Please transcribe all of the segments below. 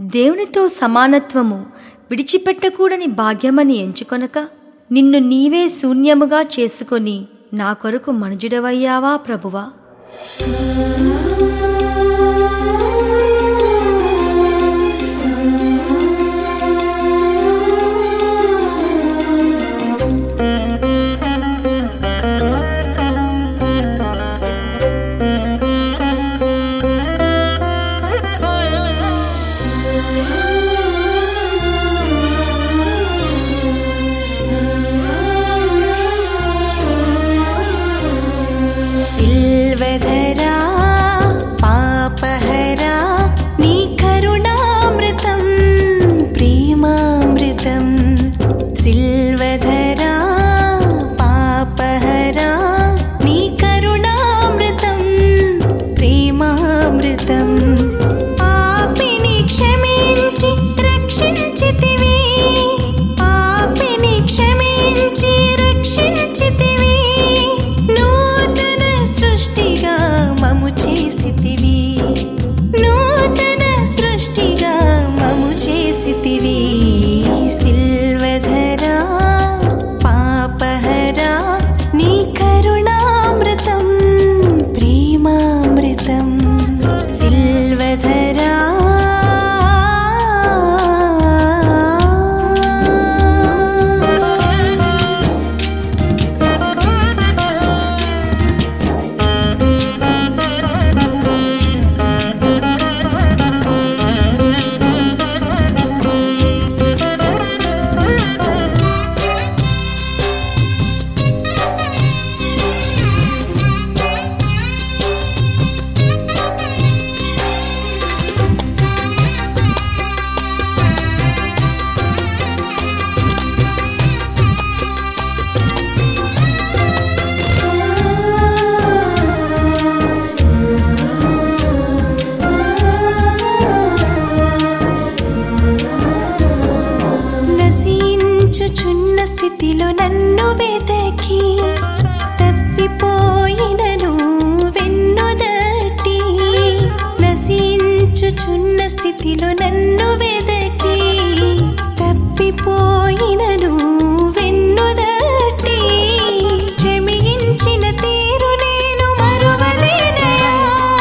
దేవునితో సమానత్వము విడిచిపెట్టకూడని భాగ్యమని ఎంచుకొనక నిన్ను నీవే శూన్యముగా చేసుకొని నా కొరకు మనుజుడవయ్యావా ప్రభువా. సిల్వధరా పాపహరా నీ కరుణామృతం ప్రేమామృతం. సిల్వధరా పాపహరా నీ కరుణామృతం ప్రేమామృతం. పాపిని క్షమించి రక్షించితివి, పాపిని క్షమించి రక్షించితివి. నూతన సృష్టిగా మము చేసితివి, నూతన సృష్టిగా మము చేసితివి. సిల్వధరా పాపహరా నీ కరుణామృతం ప్రేమామృతం. సిల్వధరా నశించుచున్న స్థితిలో నన్ను వెదకి, తప్పిపోయినను వెన్నుదట్టి. నశించుచున్న స్థితిలో నన్ను వెదకి, తప్పిపోయినను వెన్నుదట్టి. క్షమించిన తీరు నేను మరువలేనయా,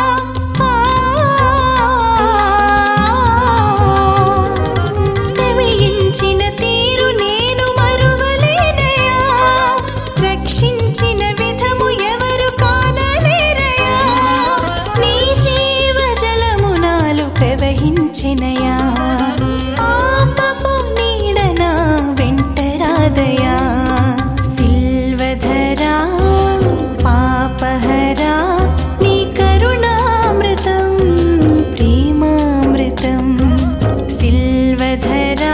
క్షమించిన తీరు నేను మరువలేనయా. రక్షించిన విధము ఎవరు కానలేరయా. నీ జీవజలము నాలో ప్రవహించెనయా. పాపపు నీడన వెంటరాదయా. సిల్వధరా పాపహరా నీ కరుణామృతం ప్రేమామృతం. సిల్వధరా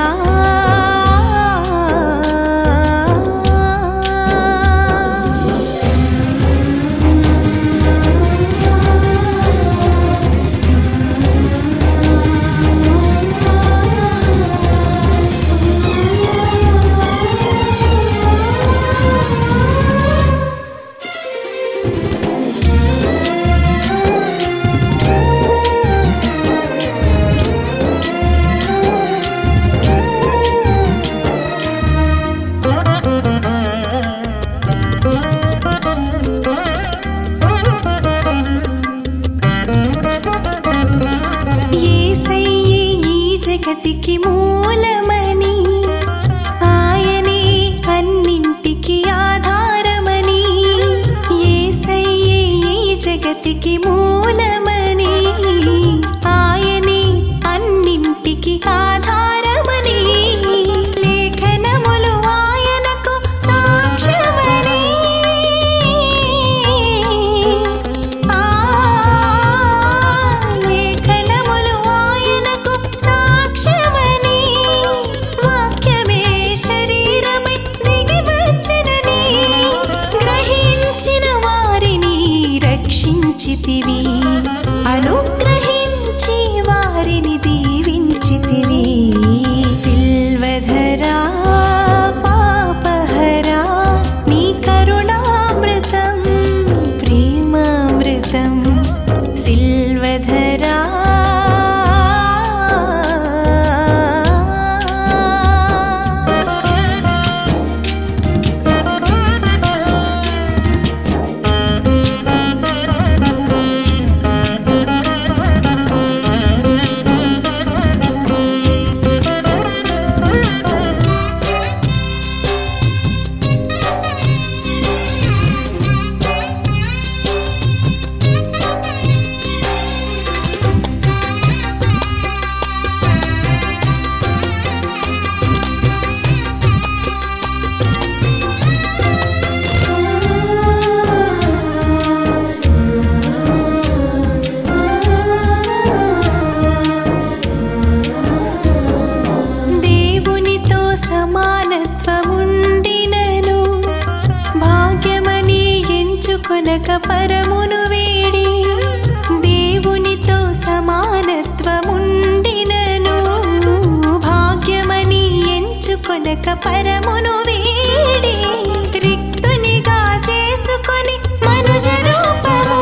యేసయ్యే ఈ జగతికి మూలమని, ఆయనే అన్నింటికి ఆధారమని. యేసయ్యే ఈ జగతికి మూలమని, ఆయనే అన్నింటికి ఆధారమని. లేఖనములు ఆయనకు సాక్ష్యమని, లేఖనములు ఆయనకు సాక్ష్యమని. ఎంచుకొనక పరమును వేడి దేవునితో సమానత్వముండినను భాగ్యమని ఎంచుకొనక పరమును వేడి రిక్తునిగా చేసుకొని మనుజ రూపము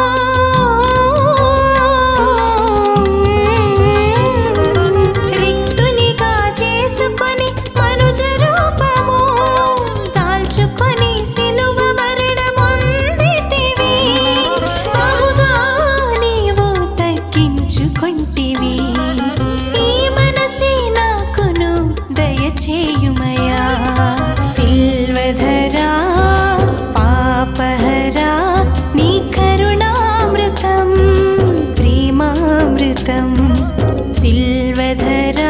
రిక్తునిగా చేసుకొని మనుజ రూపము దాల్చుకొని సిలువ మరణమొందితివి బహుగా నీవు తగ్గించుకొంటివి ఈ మనసే నాకును దయచేయుమయా సిల్వధరా పాపహరా నీ కరుణామృతం ప్రేమామృతం సిల్వధరా